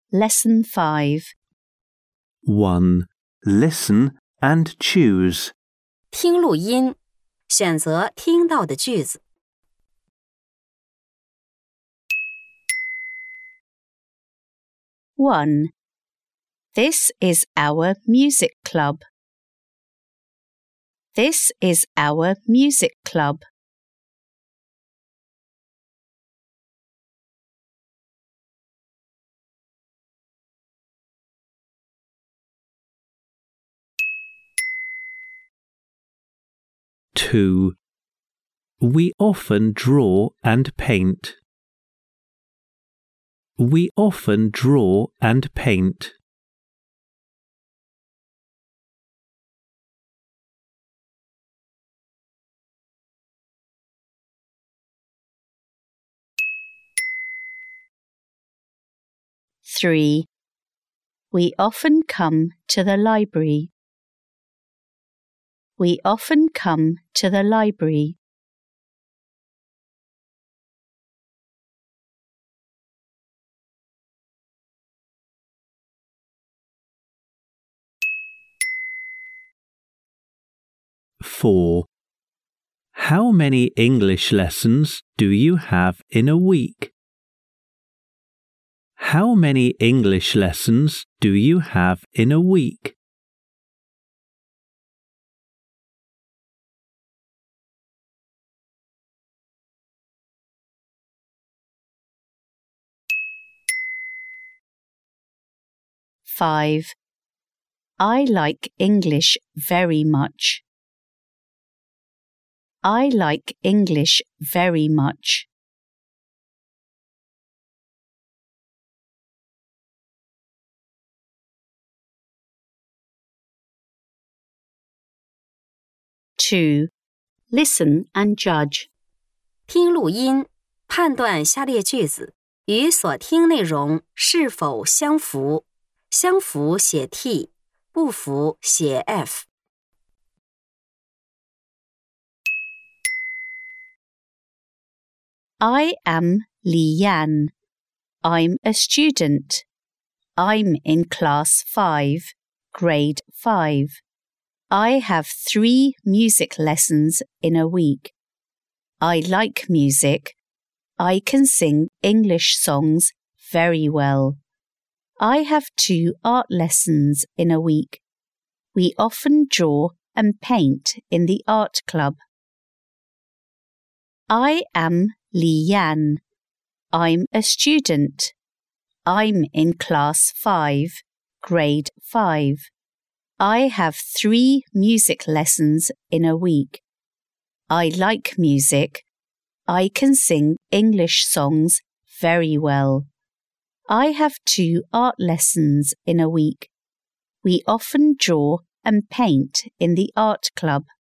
Lesson 5. 1. Listen and choose. 听录音，选择听到的句子。 1. This is our music club. This is our music club. 2. We often draw and paint. We often draw and paint. 3. We often come to the library. We often come to the library. 4. How many English lessons do you have in a week? How many English lessons do you have in a week? 5. I like English very much. I like English very much. 2. Listen and judge. 听录音，判断下列句子与所听内容是否相符。相符写 T， 不符写 F。 I am Leanne. I'm a student. I'm in class 5, grade 5. I have 3 music lessons in a week. I like music. I can sing English songs very well. I have 2 art lessons in a week. We often draw and paint in the art club. I am Leanne. I'm a student. I'm in class 5, grade 5. I have 3 music lessons in a week. I like music. I can sing English songs very well. I have 2 art lessons in a week. We often draw and paint in the art club.